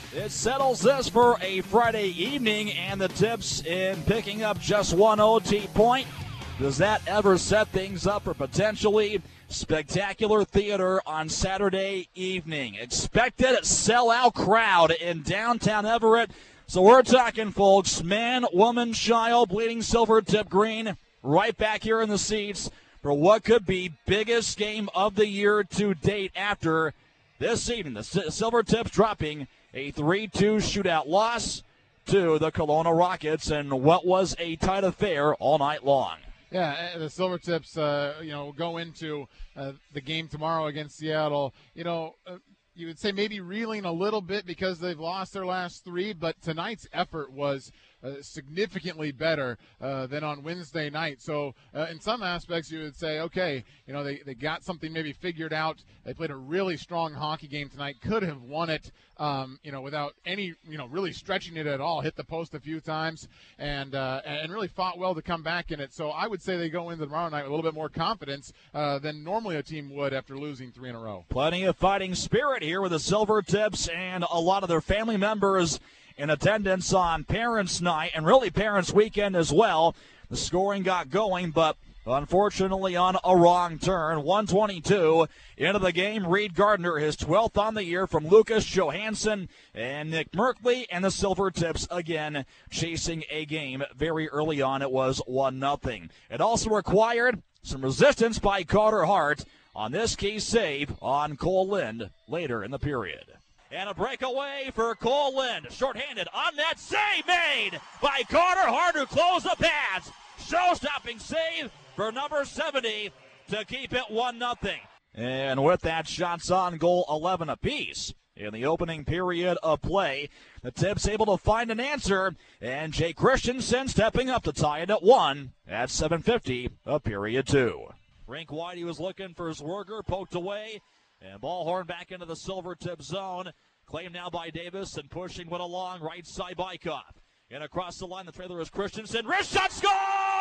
It settles this for a Friday evening, and the Tips in picking up just one OT point. Does that ever set things up for potentially spectacular theater on Saturday evening? Expected sellout crowd in downtown Everett. So we're talking, folks, man, woman, child, bleeding silver, tip green, right back here in the seats for what could be biggest game of the year to date after this evening. The Silver Tips dropping a 3-2 shootout loss to the Kelowna Rockets in what was a tight affair all night long. Yeah, the Silver Tips, go into the game tomorrow against Seattle. You would say maybe reeling a little bit because they've lost their last three, but tonight's effort was significantly better than on Wednesday night. So in some aspects, you would say, okay, they got something maybe figured out. They played a really strong hockey game tonight. Could have won it, without any, really stretching it at all. Hit the post a few times and really fought well to come back in it. So I would say they go into tomorrow night with a little bit more confidence than normally a team would after losing three in a row. Plenty of fighting spirit here with the Silver Tips and a lot of their family members in attendance on Parents' Night and really Parents' Weekend as well. The scoring got going, but unfortunately on a wrong turn. 1:22 into the game. Reed Gardner, his 12th on the year from Lucas Johansson and Nick Merkley, and the Silver Tips again chasing a game very early on. It was 1-0. It also required some resistance by Carter Hart on this key save on Cole Lind later in the period. And a breakaway for Cole Lind. Shorthanded on that save made by Carter Hart, who closed the pads. Show-stopping save for number 70 to keep it 1-0. And with that, shots on goal 11 apiece. In the opening period of play, the Tips able to find an answer, and Jay Christensen stepping up to tie it at 1 at 7:50 of period 2. Rink wide, he was looking for Zwerger, poked away. And Ballhorn back into the Silver Tip zone. Claimed now by Davis and pushing one along right side by Kopp. And across the line, the trailer is Christensen. Wrist shot, score!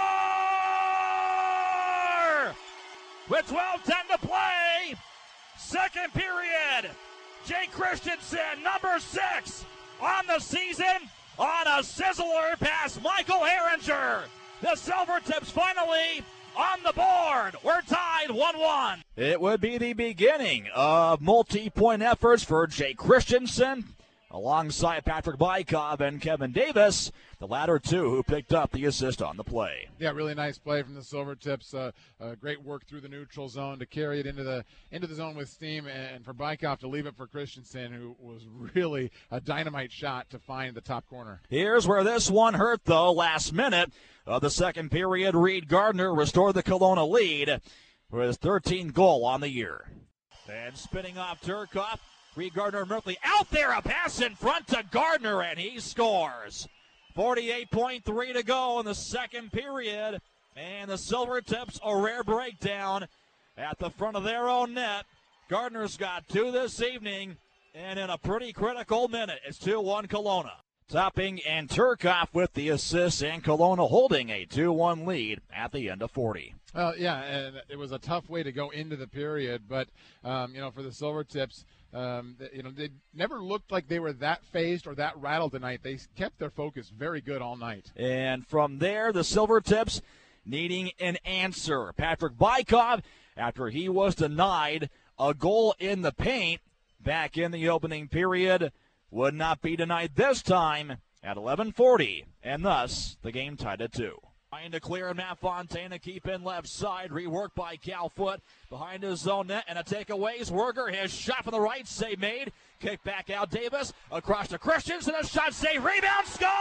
With 12:10 to play. Second period. Jay Christensen, number 6 on the season on a sizzler past Michael Herringer. The Silver Tips finally on the board. We're tied 1-1. It would be the beginning of multi-point efforts for Jay Christensen alongside Patrick Bykov and Kevin Davis, the latter two who picked up the assist on the play. Yeah, really nice play from the Silver Tips. Great work through the neutral zone to carry it into the zone with steam, and for Bykov to leave it for Christensen, who was really a dynamite shot to find the top corner. Here's where this one hurt, though. Last minute of the second period, Reed Gardner restored the Kelowna lead for his 13th goal on the year. And spinning off Turcotte, Reed Gardner Merkley out there, a pass in front to Gardner, and he scores. 48.3 to go in the second period, and the Silver Tips a rare breakdown at the front of their own net. Gardner's got 2 this evening, and in a pretty critical minute, it's 2-1 Kelowna. Topping and Turcotte with the assist, and Kelowna holding a 2-1 lead at the end of 40. Well, yeah, and it was a tough way to go into the period, but, for the Silver Tips, they never looked like they were that phased or that rattled tonight. They kept their focus very good all night. And from there, the Silver Tips needing an answer. Patrick Bykov, after he was denied a goal in the paint back in the opening period, would not be denied this time at 11:40, and thus the game tied at 2. Trying to clear, Matt Fontaine to keep in left side. Reworked by Cal Foote behind his own net, and a takeaway. Zwerger, his shot from the right, save made. Kick back out Davis, across to Christensen, a shot save, rebound, score!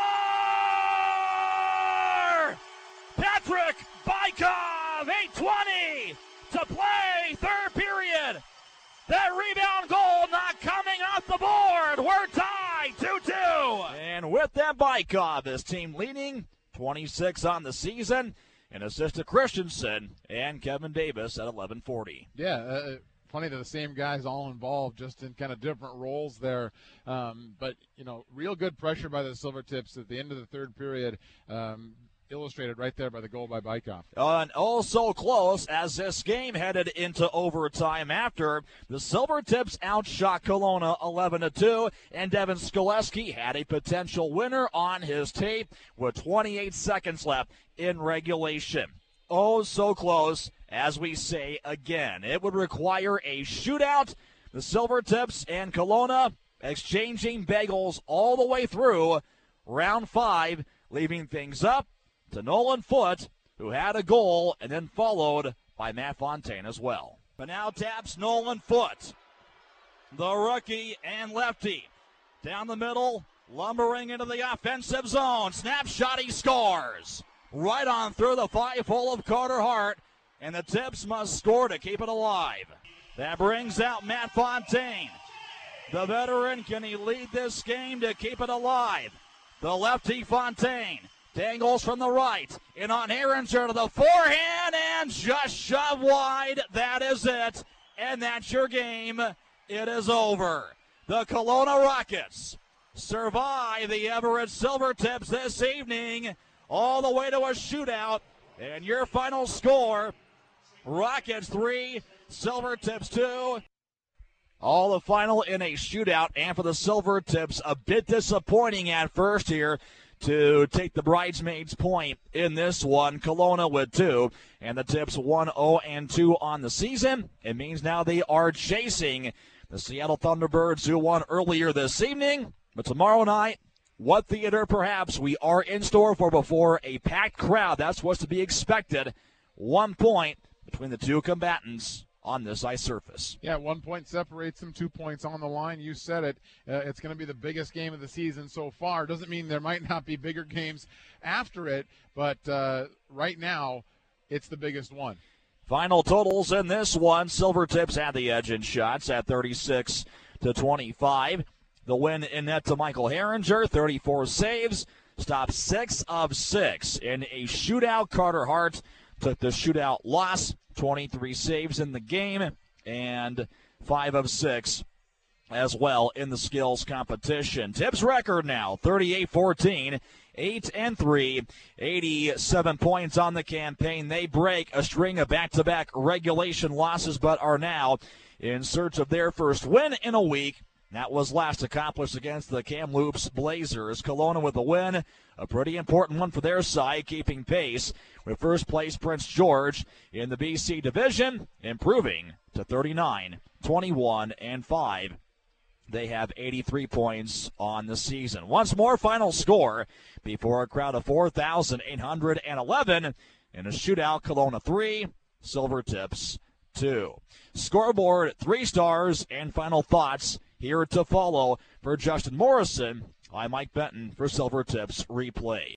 Patrick Bykov, 8:20 to play, third period. That rebound goal not coming off the board. We're tied 2-2. And with that, Bykov, his team leading 26 on the season, and assist to Christensen and Kevin Davis at 11:40. Yeah, funny that the same guys all involved, just in kind of different roles there. But, real good pressure by the Silver Tips at the end of the third period. illustrated right there by the goal by Bykoff. And so close as this game headed into overtime after the Silvertips outshot Kelowna 11-2, and Devin Skoleski had a potential winner on his tape with 28 seconds left in regulation. Oh, so close, as we say again. It would require a shootout. The Silvertips and Kelowna exchanging bagels all the way through round 5, leaving things up to Nolan Foote, who had a goal and then followed by Matt Fontaine as well. But now taps Nolan Foote, the rookie and lefty. Down the middle, lumbering into the offensive zone. Snapshot, he scores. Right on through the 5-hole of Carter Hart, and the Tips must score to keep it alive. That brings out Matt Fontaine. The veteran, can he lead this game to keep it alive? The lefty Fontaine dangles from the right, and on Herringer to the forehand, and just shoved wide. That is it, and that's your game. It is over. The Kelowna Rockets survive the Everett Silvertips this evening, all the way to a shootout, and your final score, Rockets 3, Silvertips 2. All the final in a shootout, and for the Silvertips, a bit disappointing at first here to take the bridesmaids point in this one. Kelowna with 2, and the Tips 1-0-2 on the season. It means now they are chasing the Seattle Thunderbirds, who won earlier this evening. But tomorrow night, what theater perhaps we are in store for before a packed crowd? That's what's to be expected. 1 point between the two combatants on this ice surface. Yeah, 1 point separates them, 2 points on the line. You said it. It's going to be the biggest game of the season so far. Doesn't mean there might not be bigger games after it, but right now it's the biggest one. Final totals in this one. Silvertips had the edge in shots at 36-25. The win in net to Michael Herringer, 34 saves, stopped 6 of 6 in a shootout. Carter Hart took the shootout loss, 23 saves in the game, and 5 of 6 as well in the skills competition. Tips record now, 38-14, 8-3, 87 points on the campaign. They break a string of back-to-back regulation losses, but are now in search of their first win in a week. That was last accomplished against the Kamloops Blazers. Kelowna with a win, a pretty important one for their side, keeping pace with first place Prince George in the BC division, improving to 39-21-5. They have 83 points on the season. Once more, final score before a crowd of 4,811 in a shootout. Kelowna 3, Silvertips 2. Scoreboard 3 stars and final thoughts here to follow. For Justin Morrison, I'm Mike Benton for Silvertips Replay.